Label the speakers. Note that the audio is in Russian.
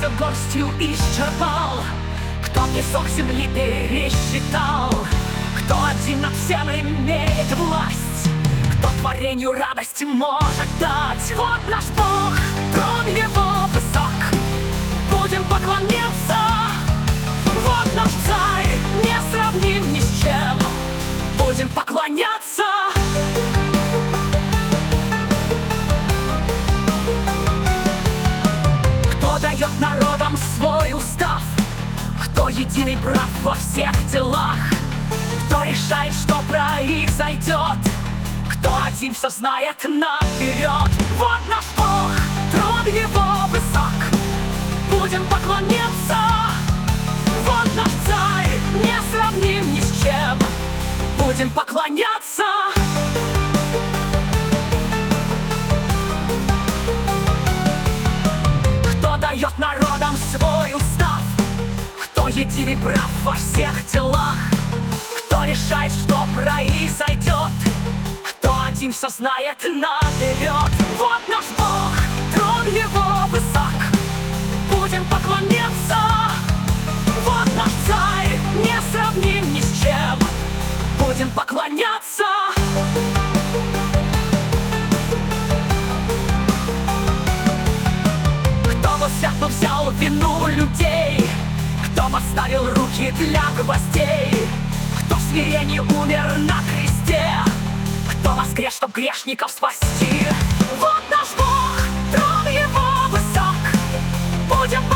Speaker 1: все горстью исчерпал, кто песок земли пересчитал, кто один над всем имеет власть, кто творению радость может дать. Вот наш Бог, трон его высок, будем поклоняться. Вот наш Царь, не сравним ни с чем, будем поклоняться. Кто дает народам свой устав, кто единый прав во всех делах, кто решает, что произойдет, кто один все знает наперед. Вот наш Бог, трон его высок, будем поклоняться. Вот наш Царь, не сравним ни с чем, будем поклоняться. Кто дает народам свой устав, кто единый прав во всех делах, кто решает, что произойдет, кто один все знает наперед. Вот наш Бог, трон его высок, будем поклоняться. Вот наш Царь, не сравним ни с чем, будем поклоняться. Кто во свято взял вину людей, кто поставил руки для гвоздей, кто в смирении умер на кресте, кто воскрес, чтоб грешников спасти. Вот наш Бог, трон его высок, будем